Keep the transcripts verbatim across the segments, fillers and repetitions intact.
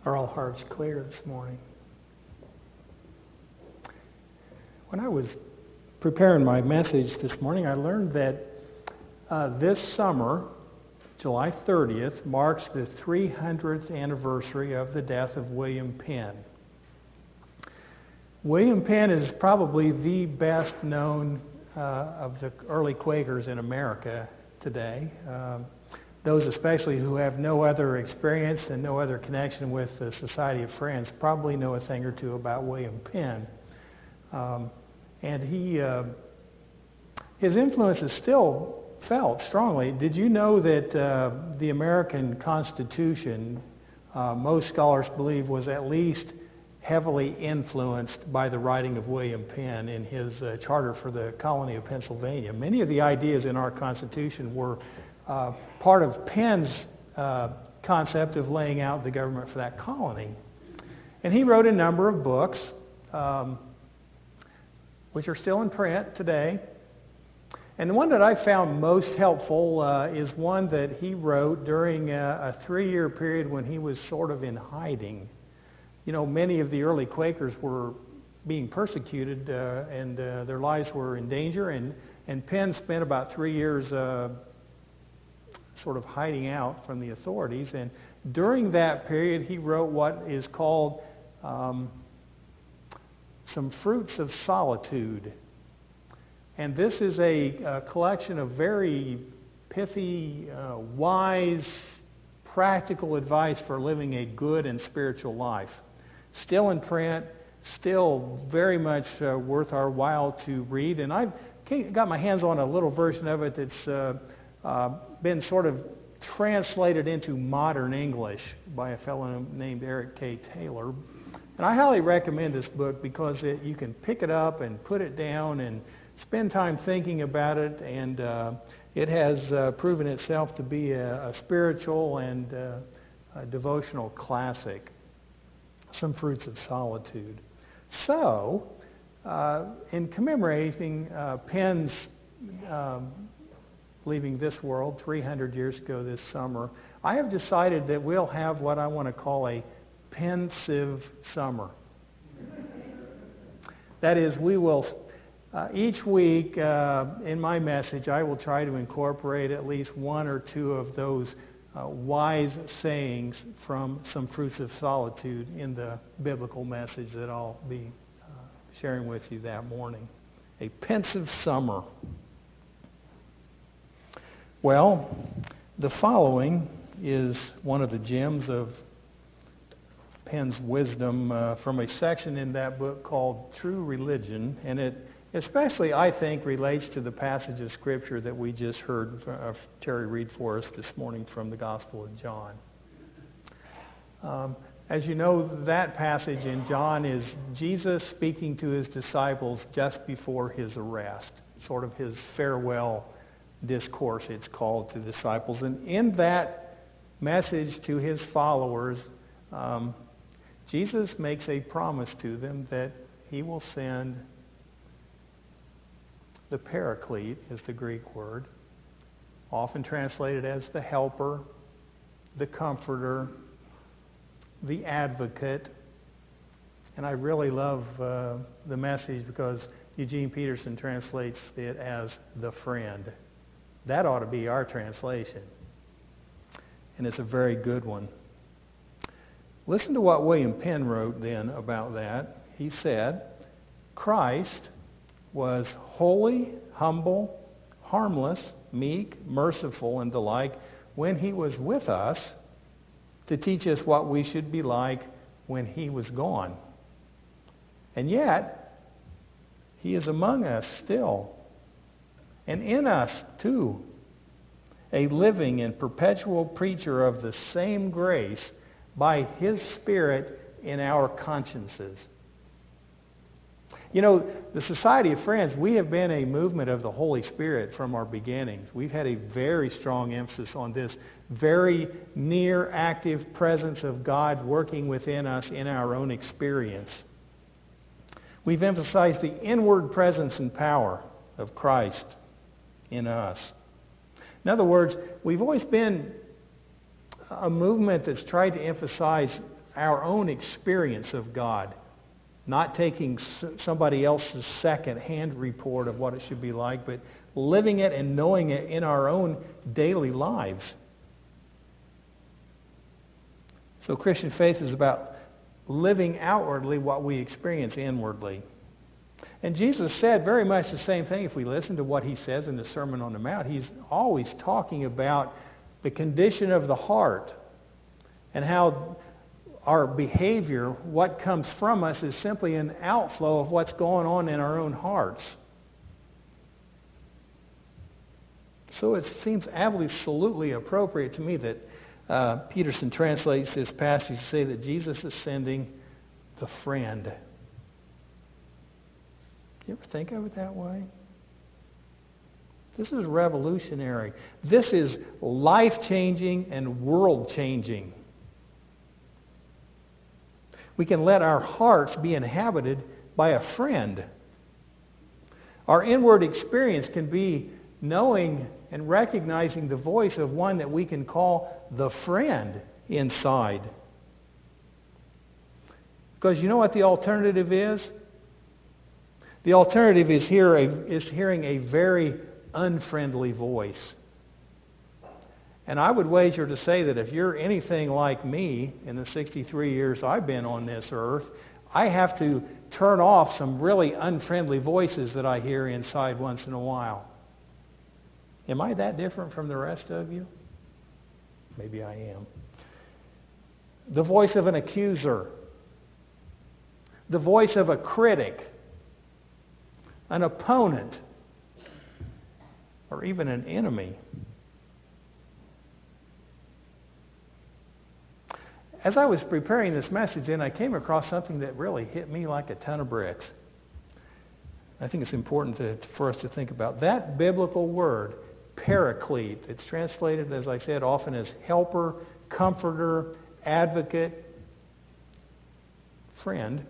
Are all hearts clear this morning? When I was preparing my message this morning, I learned that uh, this summer, July thirtieth, marks the three hundredth anniversary of the death of William Penn. William Penn is probably the best known uh, of the early Quakers in America today. Um, Those especially who have no other experience and no other connection with the Society of Friends probably know a thing or two about William Penn. Um, and he, uh, his influence is still felt strongly. Did you know that uh, the American Constitution, uh, most scholars believe, was at least heavily influenced by the writing of William Penn in his uh, charter for the colony of Pennsylvania? Many of the ideas in our Constitution were Uh, part of Penn's uh, concept of laying out the government for that colony. And he wrote a number of books, um, which are still in print today. And the one that I found most helpful uh, is one that he wrote during a, a three-year period when he was sort of in hiding. You know, many of the early Quakers were being persecuted uh, and uh, their lives were in danger, and, and Penn spent about three years uh, sort of hiding out from the authorities. And during that period, he wrote what is called um, Some Fruits of Solitude. And this is a, a collection of very pithy, uh, wise, practical advice for living a good and spiritual life. Still in print, still very much uh, worth our while to read. And I've got my hands on a little version of it that's uh, Uh, been sort of translated into modern English by a fellow named Eric K. Taylor. And I highly recommend this book because it, you can pick it up and put it down and spend time thinking about it, and uh, it has uh, proven itself to be a, a spiritual and uh, a devotional classic, Some Fruits of Solitude. So, uh, in commemorating uh, Penn's um, leaving this world three hundred years ago this summer, I have decided that we'll have what I want to call a pensive summer. That is, we will, uh, each week uh, in my message, I will try to incorporate at least one or two of those uh, wise sayings from Some Fruits of Solitude in the biblical message that I'll be uh, sharing with you that morning. A pensive summer. Well, the following is one of the gems of Penn's wisdom uh, from a section in that book called True Religion, and it especially, I think, relates to the passage of Scripture that we just heard uh, Terry read for us this morning from the Gospel of John. Um, as you know, that passage in John is Jesus speaking to his disciples just before his arrest, sort of his farewell discourse, it's called, to disciples. And in that message to his followers, um, Jesus makes a promise to them that he will send the Paraclete, is the Greek word, often translated as the helper, the comforter, the advocate. And I really love uh, the message because Eugene Peterson translates it as the friend. That ought to be our translation. And it's a very good one. Listen to what William Penn wrote then about that. He said, Christ was holy, humble, harmless, meek, merciful, and the like when he was with us to teach us what we should be like when he was gone. And yet, he is among us still. And in us, too, a living and perpetual preacher of the same grace by his Spirit in our consciences. You know, the Society of Friends, we have been a movement of the Holy Spirit from our beginnings. We've had a very strong emphasis on this very near, active presence of God working within us in our own experience. We've emphasized the inward presence and power of Christ in us. In other words, we've always been a movement that's tried to emphasize our own experience of God, not taking somebody else's second-hand report of what it should be like, but living it and knowing it in our own daily lives. So Christian faith is about living outwardly what we experience inwardly. And Jesus said very much the same thing if we listen to what he says in the Sermon on the Mount. He's always talking about the condition of the heart and how our behavior, what comes from us, is simply an outflow of what's going on in our own hearts. So it seems absolutely appropriate to me that uh, Peterson translates this passage to say that Jesus is sending the friend. You ever think of it that way? This is revolutionary. This is life-changing and world-changing. We can let our hearts be inhabited by a friend. Our inward experience can be knowing and recognizing the voice of one that we can call the friend inside. Because you know what the alternative is? The alternative is, hear a, is hearing a very unfriendly voice. And I would wager to say that if you're anything like me in the sixty-three years I've been on this earth, I have to turn off some really unfriendly voices that I hear inside once in a while. Am I that different from the rest of you? Maybe I am. The voice of an accuser. The voice of a critic. An opponent. Or even an enemy. As I was preparing this message, and I came across something that really hit me like a ton of bricks. I think it's important to, for us to think about. That biblical word, paraclete, it's translated, as I said, often as helper, comforter, advocate, friend,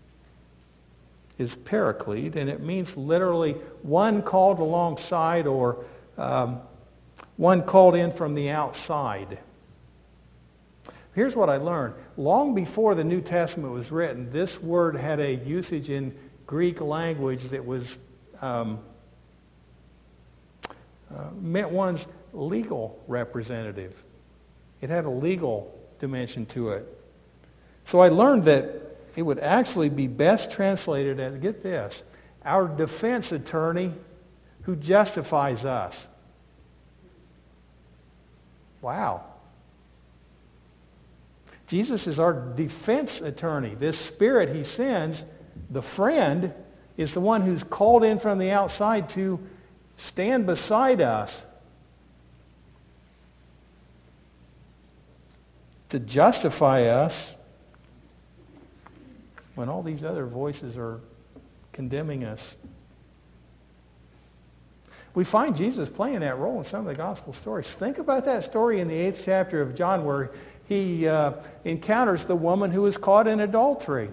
is paraclete, and it means literally one called alongside or um, one called in from the outside. Here's what I learned. Long before the New Testament was written, this word had a usage in Greek language that was um, uh, meant one's legal representative. It had a legal dimension to it. So I learned that it would actually be best translated as, get this, our defense attorney who justifies us. Wow. Jesus is our defense attorney. This Spirit he sends, the friend, is the one who's called in from the outside to stand beside us, to justify us when all these other voices are condemning us. We find Jesus playing that role in some of the gospel stories. Think about that story in the eighth chapter of John where he uh, encounters the woman who was caught in adultery.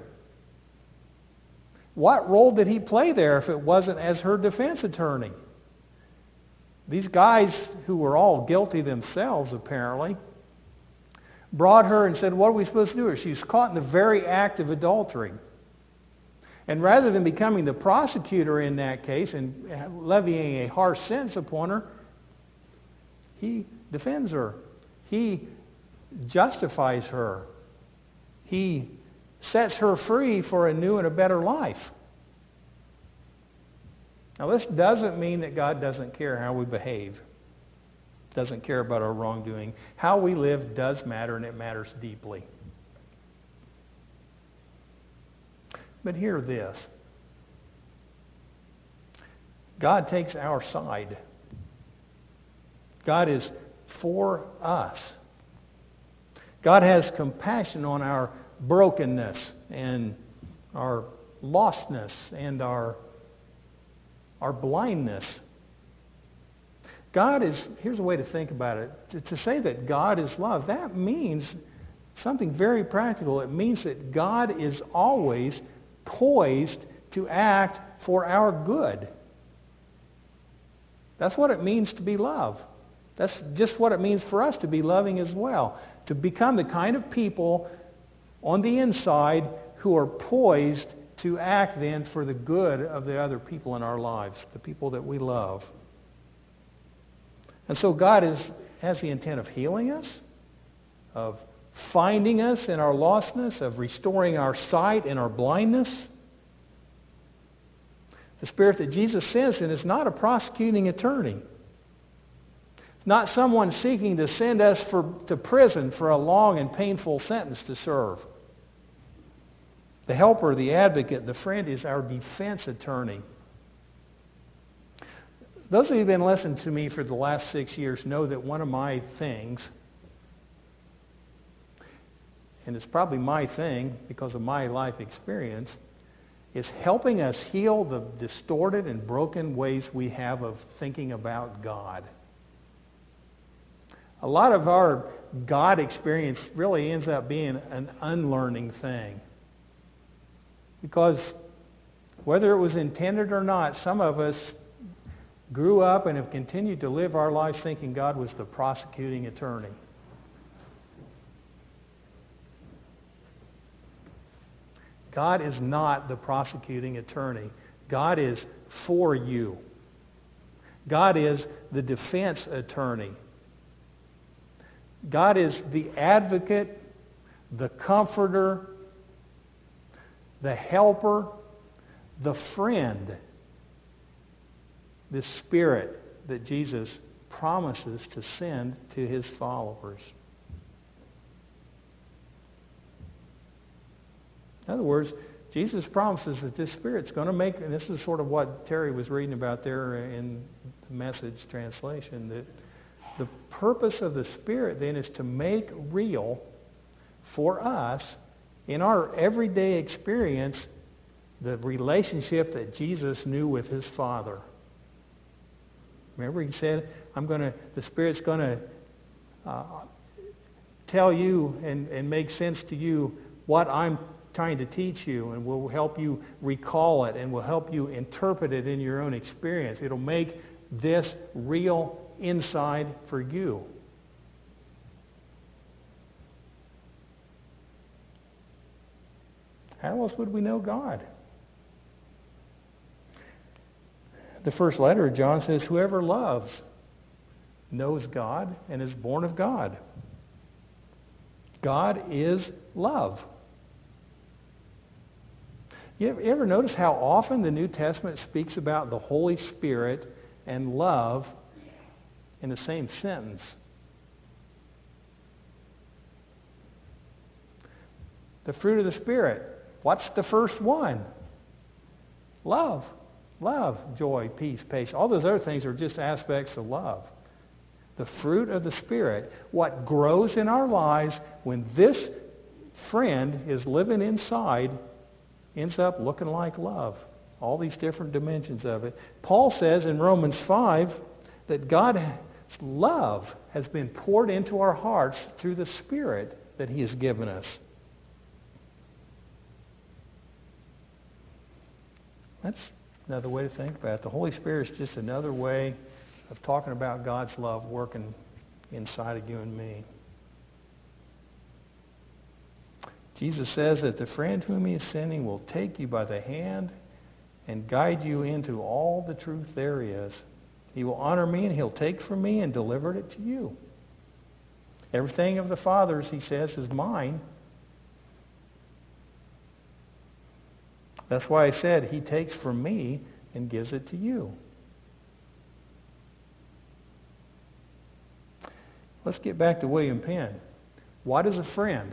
What role did he play there if it wasn't as her defense attorney? These guys, who were all guilty themselves apparently, brought her and said, what are we supposed to do with her? She was caught in the very act of adultery. And rather than becoming the prosecutor in that case and levying a harsh sentence upon her, he defends her. He justifies her. He sets her free for a new and a better life. Now this doesn't mean that God doesn't care how we behave. Doesn't care about our wrongdoing. How we live does matter, and it matters deeply. But hear this. God takes our side. God is for us. God has compassion on our brokenness and our lostness and our, our blindness. God is, here's a way to think about it. To, to say that God is love, that means something very practical. It means that God is always poised to act for our good. That's what it means to be love. That's just what it means for us to be loving as well. To become the kind of people on the inside who are poised to act then for the good of the other people in our lives, the people that we love. And so God is, has the intent of healing us, of finding us in our lostness, of restoring our sight in our blindness. The Spirit that Jesus sends in is not a prosecuting attorney. It's not someone seeking to send us for, to prison for a long and painful sentence to serve. The helper, the advocate, the friend is our defense attorney. Those of you who have been listening to me for the last six years know that one of my things, and it's probably my thing because of my life experience, is helping us heal the distorted and broken ways we have of thinking about God. A lot of our God experience really ends up being an unlearning thing. Because whether it was intended or not, some of us grew up and have continued to live our lives thinking God was the prosecuting attorney. God is not the prosecuting attorney. God is for you. God is the defense attorney. God is the advocate, the comforter, the helper, the friend, the Spirit that Jesus promises to send to his followers. In other words, Jesus promises that this Spirit's going to make, and this is sort of what Terry was reading about there in the Message translation, that the purpose of the Spirit then is to make real for us in our everyday experience the relationship that Jesus knew with his Father. Remember he said, I'm going to, the Spirit's going to uh, tell you and, and make sense to you what I'm trying to teach you, and will help you recall it and will help you interpret it in your own experience. It'll make this real inside for you. How else would we know God? The first letter of John says, whoever loves knows God and is born of God. God is love. You ever, you ever notice how often the New Testament speaks about the Holy Spirit and love in the same sentence? The fruit of the Spirit. What's the first one? Love. Love, joy, peace, patience. All those other things are just aspects of love. The fruit of the Spirit, what grows in our lives when this friend is living inside, ends up looking like love. All these different dimensions of it. Paul says in Romans five that God's love has been poured into our hearts through the Spirit that he has given us. That's another way to think about it. The Holy Spirit is just another way of talking about God's love working inside of you and me. Jesus says that the friend whom he is sending will take you by the hand and guide you into all the truth there is. He will honor me, and he'll take from me and deliver it to you. Everything of the Father's, he says, is mine. That's why I said he takes from me and gives it to you. Let's get back to William Penn. What is a friend?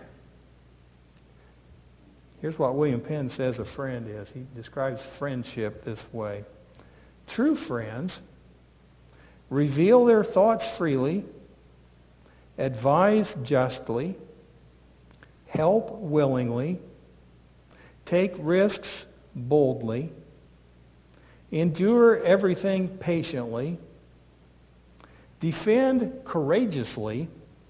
Here's what William Penn says a friend is. He describes friendship this way. True friends reveal their thoughts freely, advise justly, help willingly, take risks boldly, endure everything patiently, defend courageously,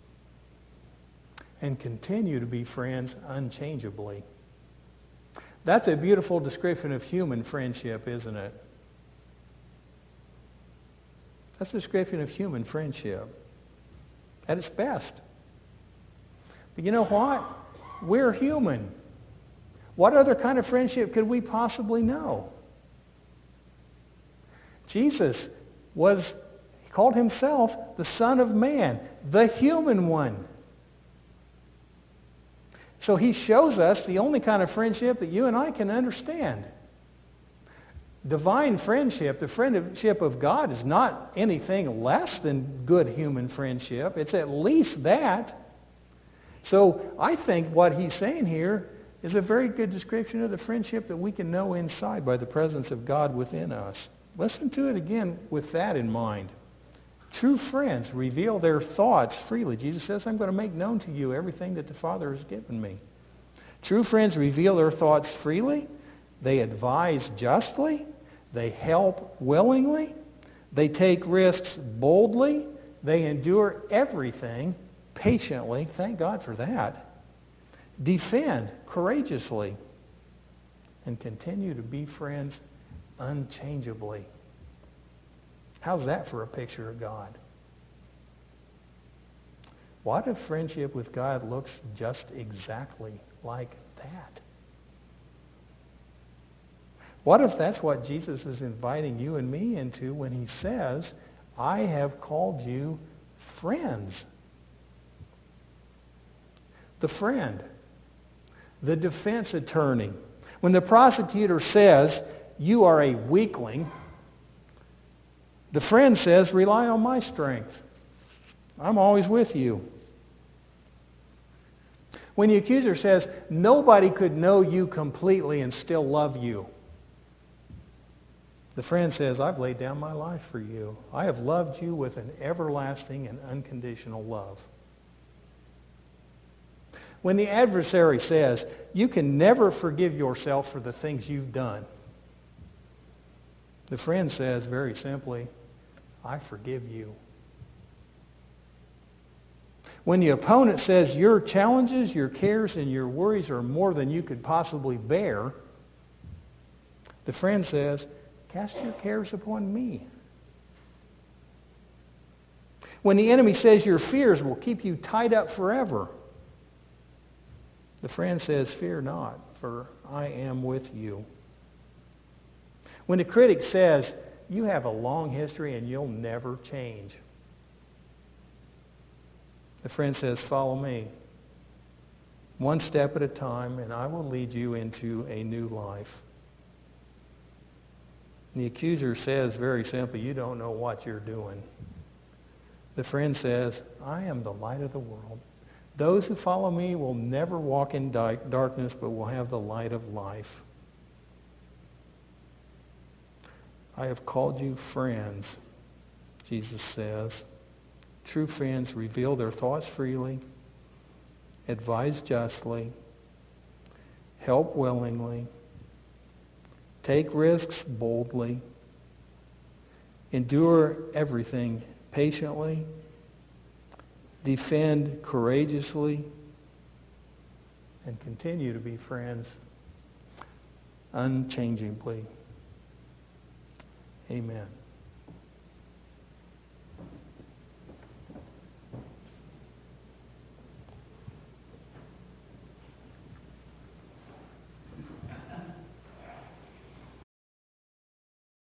and continue to be friends unchangeably. That's a beautiful description of human friendship, isn't it? That's a description of human friendship at its best. But you know what? We're human. What other kind of friendship could we possibly know? Jesus was, he called himself the Son of Man, the human one. So he shows us the only kind of friendship that you and I can understand. Divine friendship, the friendship of God, is not anything less than good human friendship. It's at least that. So I think what he's saying here is a very good description of the friendship that we can know inside by the presence of God within us. Listen to it again with that in mind. True friends reveal their thoughts freely. Jesus says, I'm going to make known to you everything that the Father has given me. True friends reveal their thoughts freely. They advise justly. They help willingly. They take risks boldly. They endure everything patiently. Thank God for that. Defend courageously. And continue to be friends unchangeably. How's that for a picture of God? What if friendship with God looks just exactly like that? What if that's what Jesus is inviting you and me into when he says, I have called you friends? The friend, the defense attorney. When the prosecutor says, you are a weakling, the friend says, rely on my strength. I'm always with you. When the accuser says, nobody could know you completely and still love you, the friend says, I've laid down my life for you. I have loved you with an everlasting and unconditional love. When the adversary says, you can never forgive yourself for the things you've done, the friend says very simply, I forgive you. When the opponent says your challenges, your cares, and your worries are more than you could possibly bear, the friend says, cast your cares upon me. When the enemy says your fears will keep you tied up forever, the friend says, fear not, for I am with you. When the critic says, you have a long history and you'll never change, the friend says, follow me. One step at a time, and I will lead you into a new life. The accuser says very simply, you don't know what you're doing. The friend says, I am the light of the world. Those who follow me will never walk in darkness, but will have the light of life. I have called you friends, Jesus says. True friends reveal their thoughts freely, advise justly, help willingly, take risks boldly, endure everything patiently, defend courageously, and continue to be friends unchangeably. Amen.